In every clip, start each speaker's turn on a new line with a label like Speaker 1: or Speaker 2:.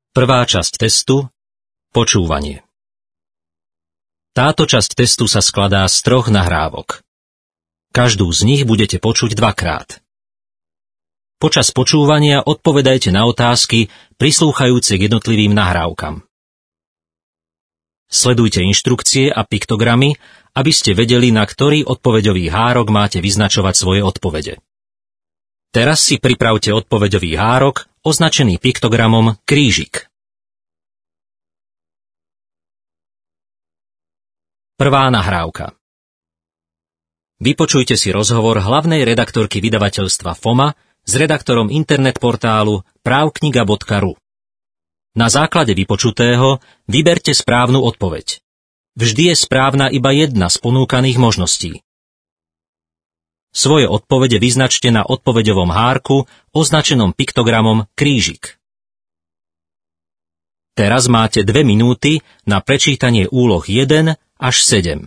Speaker 1: Prvá časť testu – počúvanie. Táto časť testu sa skladá z 3 nahrávok. Každú z nich budete počuť 2-krát. Počas počúvania odpovedajte na otázky prislúchajúce k jednotlivým nahrávkam. Sledujte inštrukcie a piktogramy, aby ste vedeli, na ktorý odpoveďový hárok máte vyznačovať svoje odpovede. Teraz si pripravte odpoveďový hárok označený piktogramom krížik. Prvá nahrávka. Vypočujte si rozhovor hlavnej redaktorky vydavateľstva FOMA s redaktorom internetportálu právkniga.ru. Na základe vypočutého vyberte správnu odpoveď. Vždy je správna iba jedna z ponúkaných možností. Svoje odpovede vyznačte na odpoveďovom hárku označenom piktogramom krížik. Teraz máte 2 minúty na prečítanie úloh 1 až 7.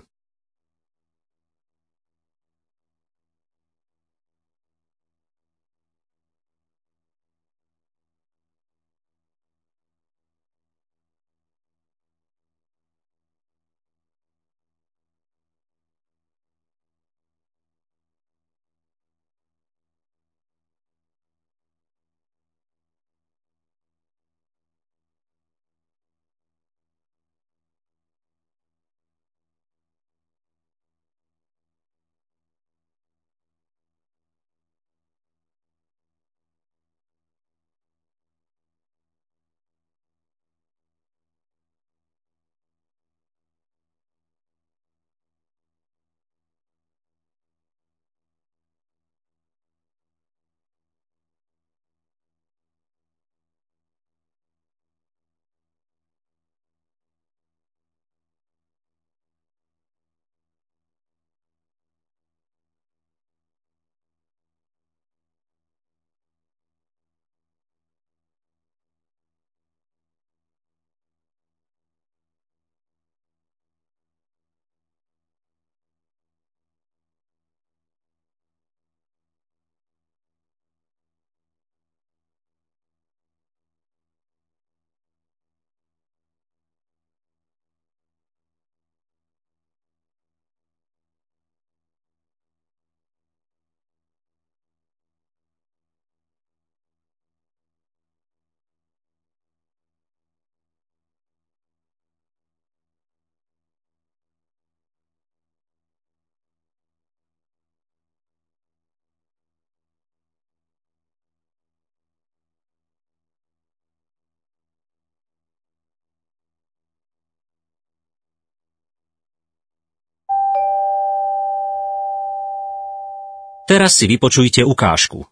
Speaker 1: Teraz si vypočujte ukážku.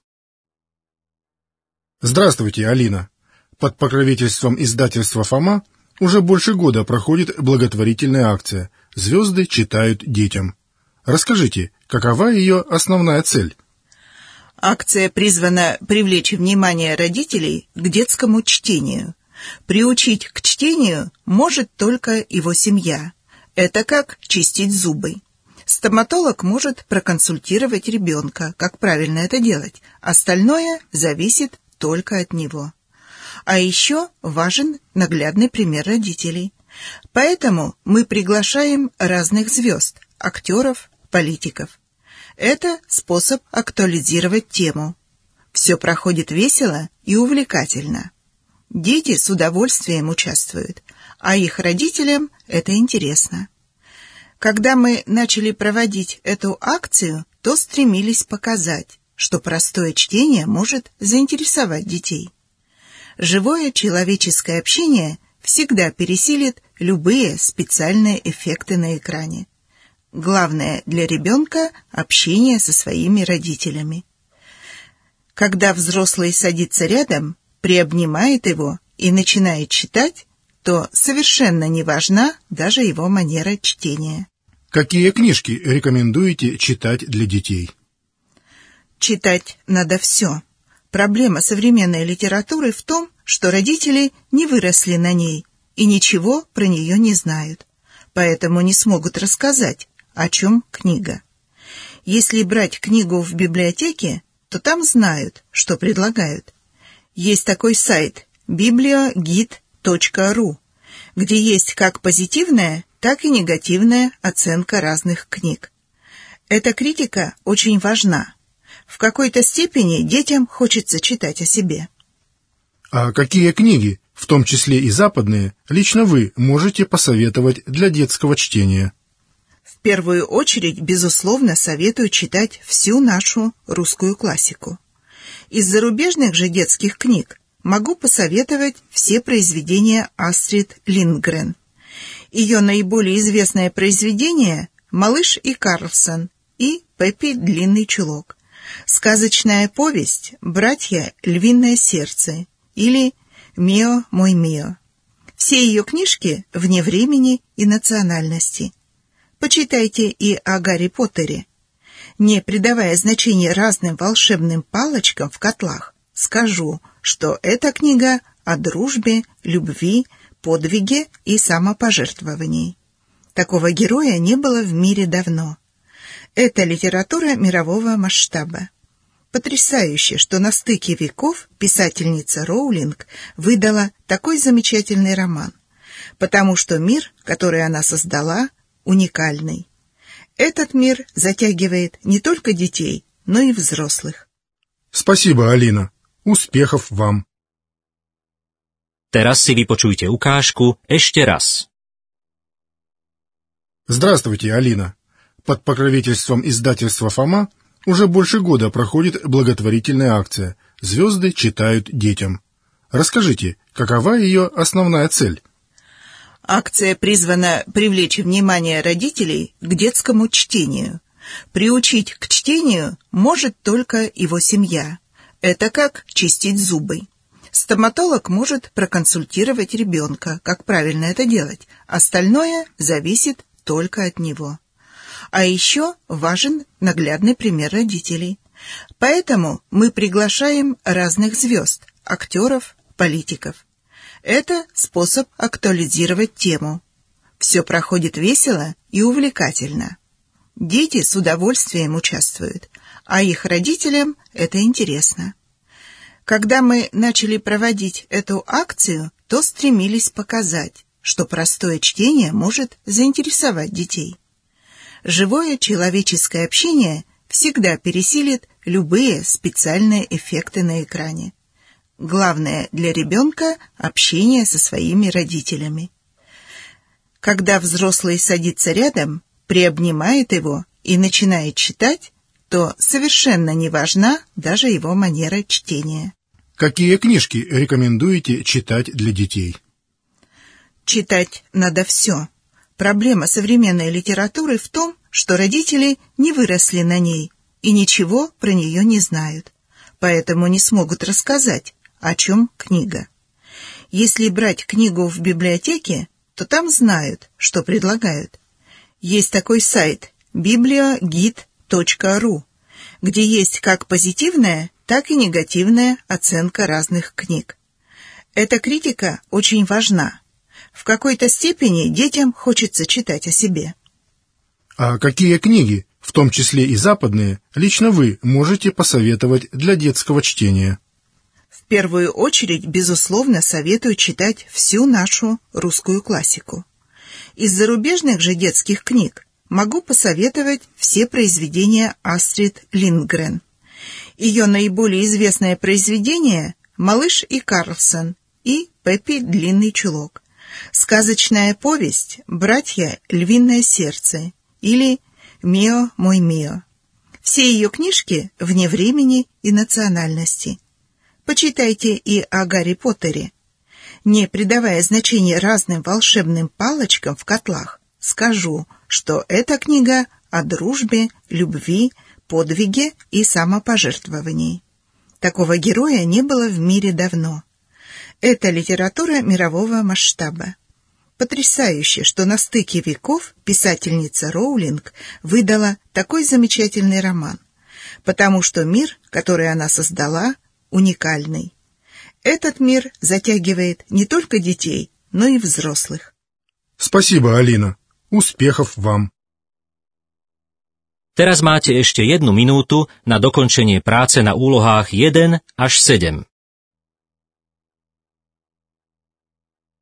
Speaker 2: Здравствуйте, Алина. Под покровительством издательства «Фома» уже больше года проходит благотворительная акция «Звезды читают детям». Расскажите, какова ее основная цель?
Speaker 3: Акция призвана привлечь внимание родителей к детскому чтению. Приучить к чтению может только его семья. Это как чистить зубы. Стоматолог может проконсультировать ребенка, как правильно это делать. Остальное зависит только от него. А еще важен наглядный пример родителей. Поэтому мы приглашаем разных звезд, актеров, политиков. Это способ актуализировать тему. Все проходит весело и увлекательно. Дети с удовольствием участвуют, а их родителям это интересно. Когда мы начали проводить эту акцию, то стремились показать, что простое чтение может заинтересовать детей. Живое человеческое общение всегда пересилит любые специальные эффекты на экране. Главное для ребенка – общение со своими родителями. Когда взрослый садится рядом, приобнимает его и начинает читать, то совершенно не важна даже его манера чтения.
Speaker 2: Какие книжки рекомендуете читать для детей?
Speaker 3: Читать надо все. Проблема современной литературы в том, что родители не выросли на ней и ничего про нее не знают, поэтому не смогут рассказать, о чем книга. Если брать книгу в библиотеке, то там знают, что предлагают. Есть такой сайт «Библиогид kniga.ru, где есть как позитивная, так и негативная оценка разных книг. Эта критика очень важна. В какой-то степени детям хочется читать о себе.
Speaker 2: А какие книги, в том числе и западные, лично вы можете посоветовать для детского чтения?
Speaker 3: В первую очередь, безусловно, советую читать всю нашу русскую классику. Из зарубежных же детских книг могу посоветовать все произведения Астрид Линдгрен. Ее наиболее известное произведение «Малыш и Карлсон» и «Пеппи длинный чулок», сказочная повесть «Братья Львиное сердце» или «Мио, мой Мио». Все ее книжки вне времени и национальности. Почитайте и о Гарри Поттере. Не придавая значения разным волшебным палочкам в котлах, скажу, что эта книга о дружбе, любви, подвиге и самопожертвовании. Такого героя не было в мире давно. Это литература мирового масштаба. Потрясающе, что на стыке веков писательница Роулинг выдала такой замечательный роман, потому что мир, который она создала, уникальный. Этот мир затягивает не только детей, но и взрослых.
Speaker 2: Спасибо, Алина. Успехов вам.
Speaker 1: Teraz si vypočujte ukážku ešte raz.
Speaker 2: Здравствуйте, Алина. Под покровительством издательства «Фома» уже больше года проходит благотворительная акция «Звезды читают детям». Расскажите, какова ее основная цель?
Speaker 3: Акция призвана привлечь внимание родителей к детскому чтению. Приучить к чтению может только его семья. Это как чистить зубы. Стоматолог может проконсультировать ребенка, как правильно это делать. Остальное зависит только от него. А еще важен наглядный пример родителей. Поэтому мы приглашаем разных звезд, актеров, политиков. Это способ актуализировать тему. Все проходит весело и увлекательно. Дети с удовольствием участвуют, а их родителям это интересно. Когда мы начали проводить эту акцию, то стремились показать, что простое чтение может заинтересовать детей. Живое человеческое общение всегда пересилит любые специальные эффекты на экране. Главное для ребенка – общение со своими родителями. Когда взрослый садится рядом, приобнимает его и начинает читать, то совершенно не важна даже его манера чтения.
Speaker 2: Какие книжки рекомендуете читать для детей?
Speaker 3: Читать надо все. Проблема современной литературы в том, что родители не выросли на ней и ничего про нее не знают, поэтому не смогут рассказать, о чем книга. Если брать книгу в библиотеке, то там знают, что предлагают. Есть такой сайт bibliogid.ru, где есть как позитивная, так и негативная оценка разных книг. Эта критика очень важна. В какой-то степени детям хочется читать о себе.
Speaker 2: А какие книги, в том числе и западные, лично вы можете посоветовать для детского чтения?
Speaker 3: В первую очередь, безусловно, советую читать всю нашу русскую классику. Из зарубежных же детских книг могу посоветовать все произведения Астрид Линдгрен. Ее наиболее известное произведение «Малыш и Карлсон» и «Пеппи длинный чулок», сказочная повесть «Братья Львиное сердце» или «Мио, мой Мио». Все ее книжки вне времени и национальности. Почитайте и о Гарри Поттере. Не придавая значения разным волшебным палочкам в котлах, скажу, что эта книга о дружбе, любви, подвиге и самопожертвовании. Такого героя не было в мире давно. Это литература мирового масштаба. Потрясающе, что на стыке веков писательница Роулинг выдала такой замечательный роман, потому что мир, который она создала, уникальный. Этот мир затягивает не только детей, но и взрослых.
Speaker 2: Спасибо, Алина. Успехов вам.
Speaker 1: Teraz máte ešte 1 minútu na dokončenie práce na úlohách 1 až 7.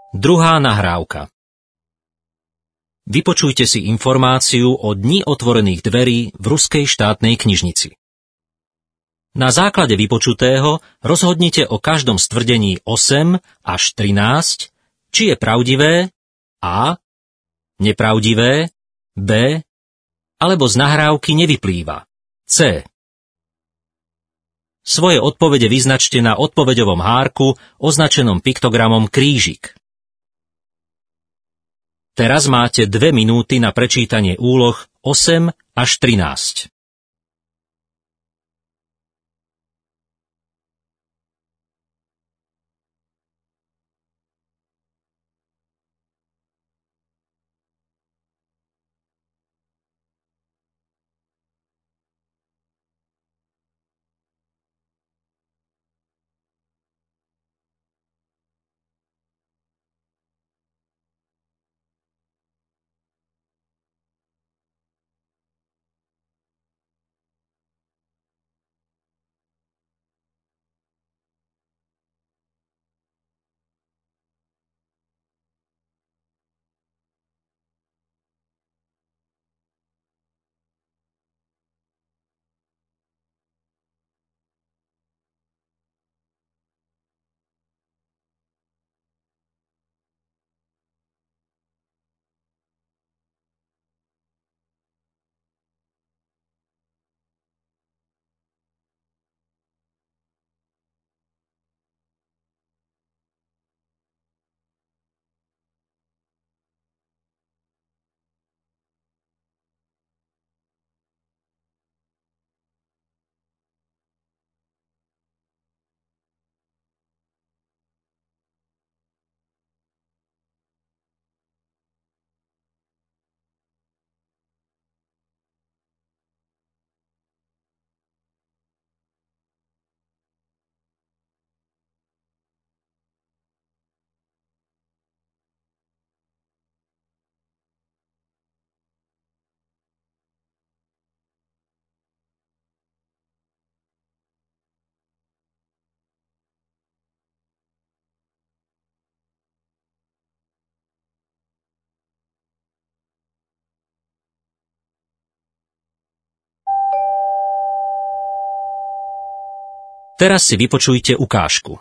Speaker 1: Druhá nahrávka. Vypočujte si informáciu o Dni otvorených dverí v Ruskej štátnej knižnici. Na základe vypočutého rozhodnite o každom z tvrdení 8 až 13, či je pravdivé A, nepravdivé B, alebo z nahrávky nevyplýva C. Svoje odpovede vyznačte na odpoveďovom hárku označenom piktogramom krížik. Teraz máte 2 minúty na prečítanie úloh 8 až 13. Teraz si vypočujte ukážку.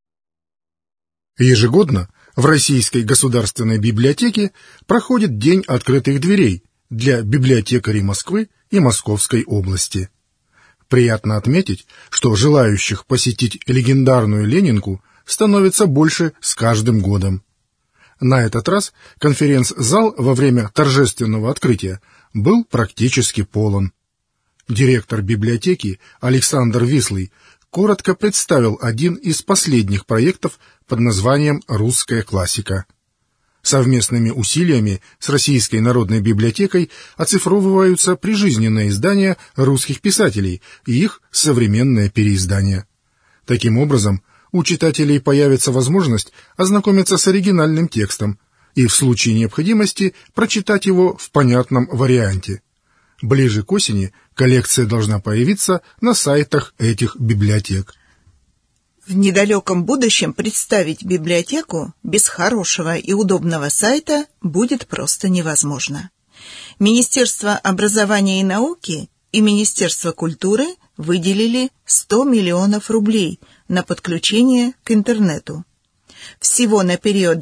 Speaker 2: Ежегодно в Российской государственной библиотеке проходит День открытых дверей для библиотекарей Москвы и Московской области. Приятно отметить, что желающих посетить легендарную Ленинку становится больше с каждым годом. На этот раз конференц-зал во время торжественного открытия был практически полон. Директор библиотеки Александр Вислый коротко представил один из последних проектов под названием «Русская классика». Совместными усилиями с Российской народной библиотекой оцифровываются прижизненные издания русских писателей и их современное переиздание. Таким образом, у читателей появится возможность ознакомиться с оригинальным текстом и в случае необходимости прочитать его в понятном варианте. Ближе к осени коллекция должна появиться на сайтах этих библиотек.
Speaker 3: В недалеком будущем представить библиотеку без хорошего и удобного сайта будет просто невозможно. Министерство образования и науки и Министерство культуры выделили 100 миллионов рублей на подключение к интернету. Всего на период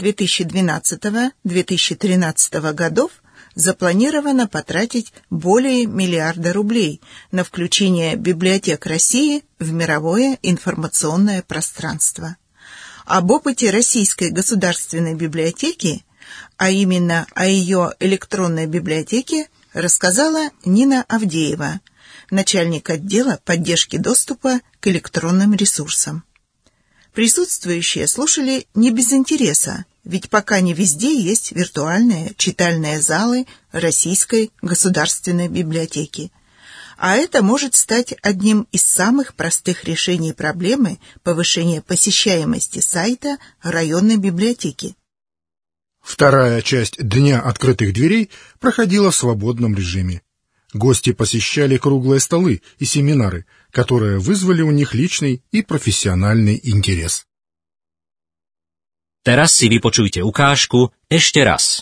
Speaker 3: 2012-2013 годов запланировано потратить более миллиарда рублей на включение библиотек России в мировое информационное пространство. Об опыте Российской государственной библиотеки, а именно о ее электронной библиотеке, рассказала Нина Авдеева, начальник отдела поддержки доступа к электронным ресурсам. Присутствующие слушали не без интереса, ведь пока не везде есть виртуальные читальные залы Российской государственной библиотеки. А это может стать одним из самых простых решений проблемы повышения посещаемости сайта районной библиотеки.
Speaker 2: Вторая часть Дня открытых дверей проходила в свободном режиме. Гости посещали круглые столы и семинары, которые вызвали у них личный и профессиональный интерес.
Speaker 1: Teraz si vypočujte ukážku ešte raz.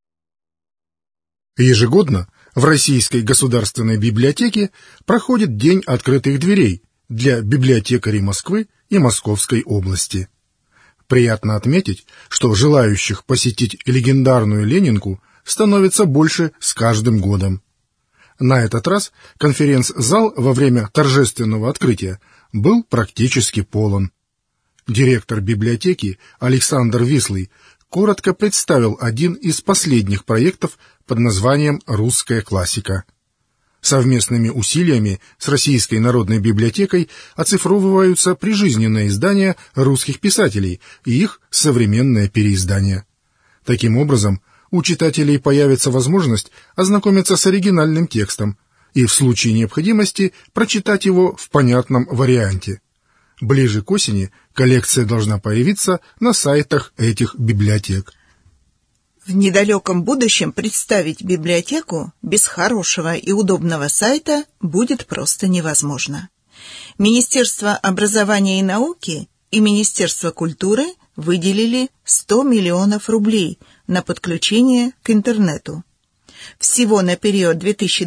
Speaker 2: Ежегодно в Российской государственной библиотеке проходит День открытых дверей для библиотекарей Москвы и Московской области. Приятно отметить, что желающих посетить легендарную Ленинку становится больше с каждым годом. На этот раз конференц-зал во время торжественного открытия был практически полон. Директор библиотеки Александр Вислый коротко представил один из последних проектов под названием «Русская классика». Совместными усилиями с Российской народной библиотекой оцифровываются прижизненные издания русских писателей и их современное переиздание. Таким образом, у читателей появится возможность ознакомиться с оригинальным текстом и в случае необходимости прочитать его в понятном варианте. Ближе к осени коллекция должна появиться на сайтах этих библиотек.
Speaker 3: В недалеком будущем представить библиотеку без хорошего и удобного сайта будет просто невозможно. Министерство образования и науки и Министерство культуры выделили 100 миллионов рублей на подключение к интернету. Всего на период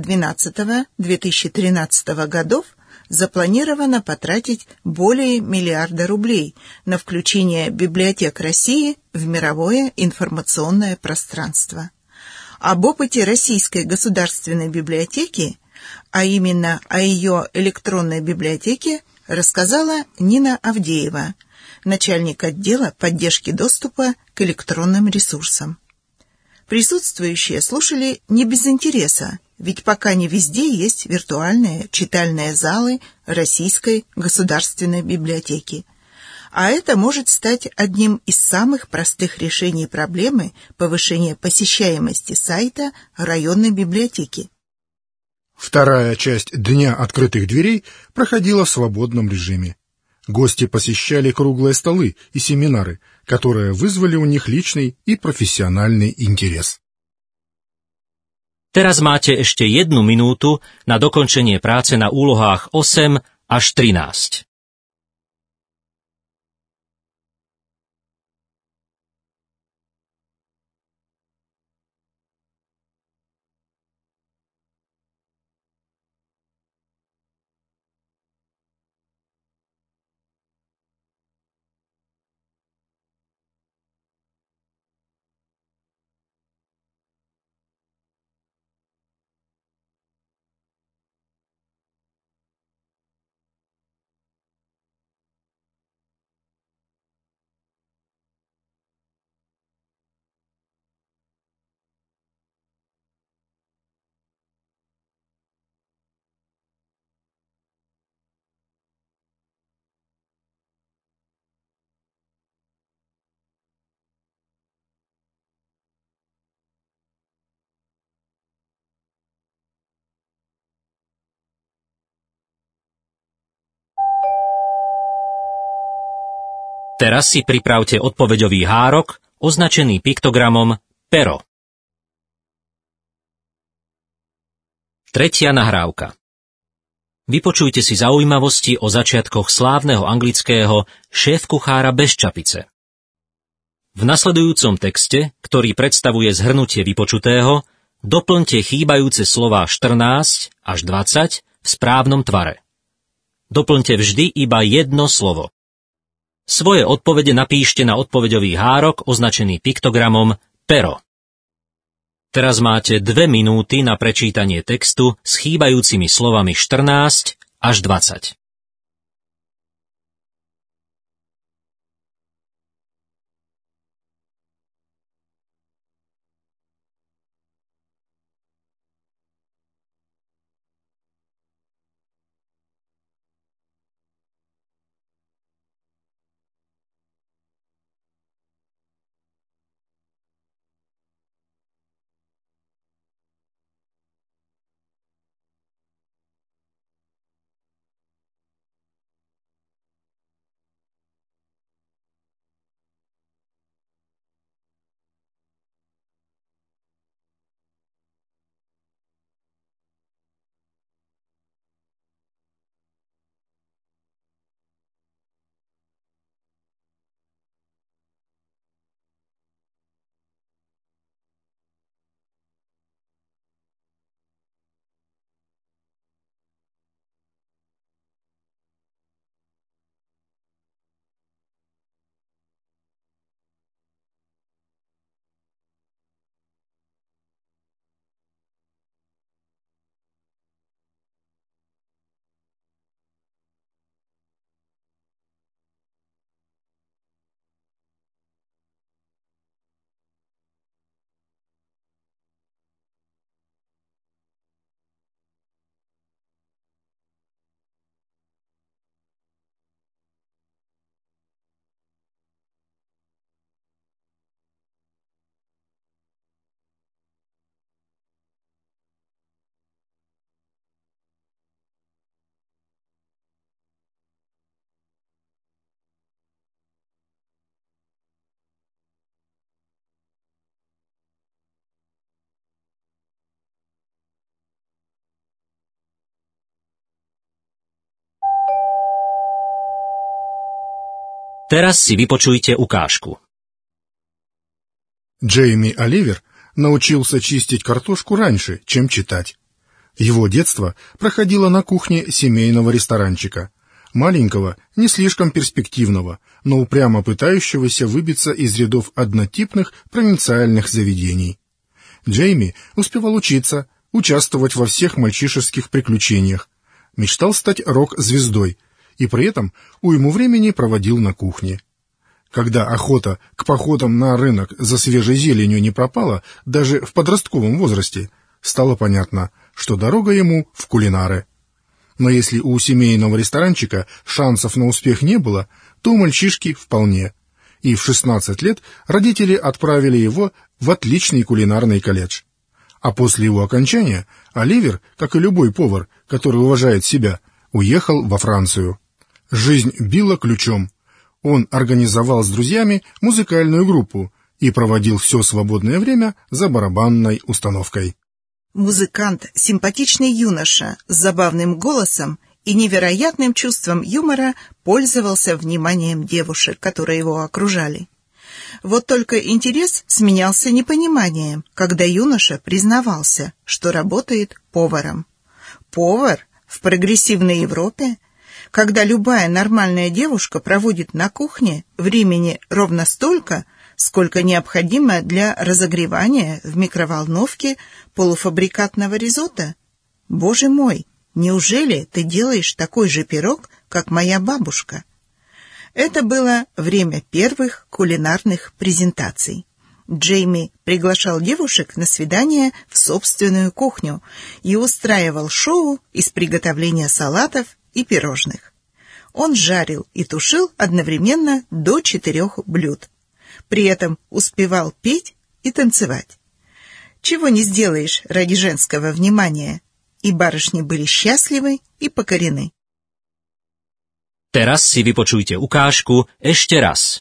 Speaker 3: 2012-2013 годов запланировано потратить более миллиарда рублей на включение библиотек России в мировое информационное пространство. Об опыте Российской государственной библиотеки, а именно о ее электронной библиотеке, рассказала Нина Авдеева, начальник отдела поддержки доступа к электронным ресурсам. Присутствующие слушали не без интереса, ведь пока не везде есть виртуальные читальные залы Российской государственной библиотеки. А это может стать одним из самых простых решений проблемы повышения посещаемости сайта районной библиотеки.
Speaker 2: Вторая часть Дня открытых дверей проходила в свободном режиме. Гости посещали круглые столы и семинары, которые вызвали у них личный и профессиональный интерес.
Speaker 1: Teraz máte ešte 1 minútu na dokončenie práce na úlohách 8 až 13. Teraz si pripravte odpoveďový hárok, označený piktogramom pero. Tretia nahrávka. Vypočujte si zaujímavosti o začiatkoch slávneho anglického šéf-kuchára bez čapice. V nasledujúcom texte, ktorý predstavuje zhrnutie vypočutého, doplňte chýbajúce slová 14 až 20 v správnom tvare. Doplňte vždy iba jedno slovo. Svoje odpovede napíšte na odpoveďový hárok označený piktogramom pero. Teraz máte 2 minúty na prečítanie textu s chýbajúcimi slovami 14 až 20. Teraz si vypočujte ukážku.
Speaker 2: Джейми Оливер научился чистить картошку раньше, чем читать. Его детство проходило на кухне семейного ресторанчика, маленького, не слишком перспективного, но упрямо пытающегося выбиться из рядов однотипных провинциальных заведений. Джейми успевал учиться, участвовать во всех мальчишеских приключениях, мечтал стать рок-звездой и при этом уйму времени проводил на кухне. Когда охота к походам на рынок за свежей зеленью не пропала даже в подростковом возрасте, стало понятно, что дорога ему в кулинары. Но если у семейного ресторанчика шансов на успех не было, то у мальчишки вполне. И в 16 лет родители отправили его в отличный кулинарный колледж. А после его окончания Оливер, как и любой повар, который уважает себя, уехал во Францию. Жизнь била ключом. Он организовал с друзьями музыкальную группу и проводил все свободное время за барабанной установкой.
Speaker 3: Музыкант, симпатичный юноша с забавным голосом и невероятным чувством юмора пользовался вниманием девушек, которые его окружали. Вот только интерес сменялся непониманием, когда юноша признавался, что работает поваром. Повар в прогрессивной Европе? Когда любая нормальная девушка проводит на кухне времени ровно столько, сколько необходимо для разогревания в микроволновке полуфабрикатного ризотто? Боже мой, неужели ты делаешь такой же пирог, как моя бабушка? Это было время первых кулинарных презентаций. Джейми приглашал девушек на свидание в собственную кухню и устраивал шоу из приготовления салатов и пирожных. Он жарил и тушил одновременно до 4 блюд. При этом успевал петь и танцевать. Чего не сделаешь ради женского внимания, и барышни были счастливы и покорены.
Speaker 1: Teraz si vypočujte ukážku ešte raz.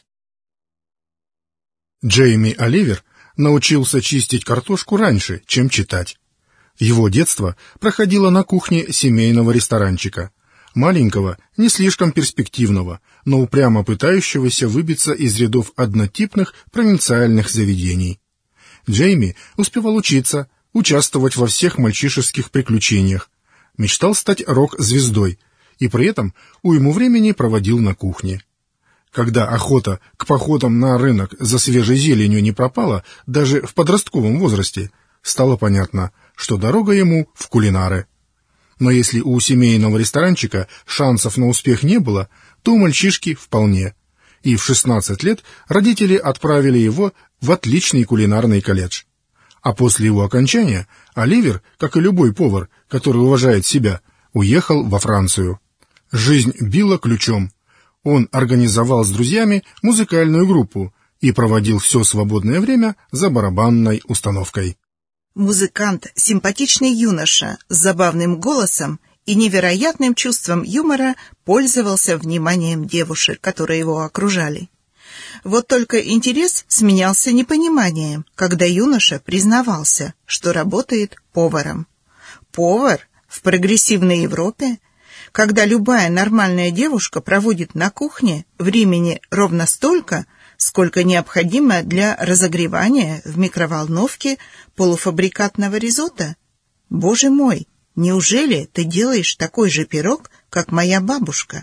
Speaker 2: Джейми Оливер научился чистить картошку раньше, чем читать. Его детство проходило на кухне семейного ресторанчика, маленького, не слишком перспективного, но упрямо пытающегося выбиться из рядов однотипных провинциальных заведений. Джейми успевал учиться, участвовать во всех мальчишеских приключениях, мечтал стать рок-звездой и при этом уйму времени проводил на кухне. Когда охота к походам на рынок за свежей зеленью не пропала даже в подростковом возрасте, стало понятно, что дорога ему в кулинары. Но если у семейного ресторанчика шансов на успех не было, то у мальчишки вполне. И в 16 лет родители отправили его в отличный кулинарный колледж. А после его окончания Оливер, как и любой повар, который уважает себя, уехал во Францию. Жизнь била ключом. Он организовал с друзьями музыкальную группу и проводил все свободное время за барабанной установкой.
Speaker 3: Музыкант, симпатичный юноша с забавным голосом и невероятным чувством юмора пользовался вниманием девушек, которые его окружали. Вот только интерес сменялся непониманием, когда юноша признавался, что работает поваром. Повар в прогрессивной Европе? Когда любая нормальная девушка проводит на кухне времени ровно столько, сколько необходимо для разогревания в микроволновке полуфабрикатного ризотто? Боже мой, неужели ты делаешь такой же пирог, как моя бабушка?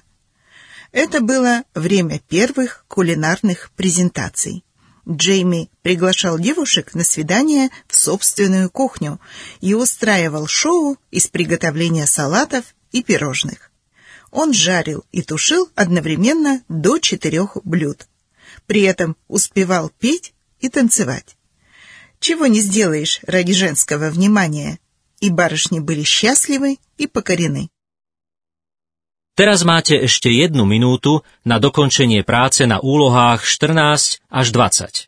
Speaker 3: Это было время первых кулинарных презентаций. Джейми приглашал девушек на свидание в собственную кухню и устраивал шоу из приготовления салатов и пирожных. Он жарил и тушил одновременно до 4 блюд. При этом успевал петь и танцевать. Чего не сделаешь ради женского внимания, и барышни были счастливы и покорены.
Speaker 1: Teraz máte ešte 1 minútu na dokončenie práce na úlohách 14 až 20.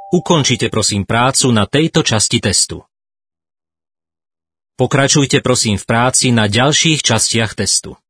Speaker 1: Ukončite prosím prácu na tejto časti testu. Pokračujte prosím v práci na ďalších častiach testu.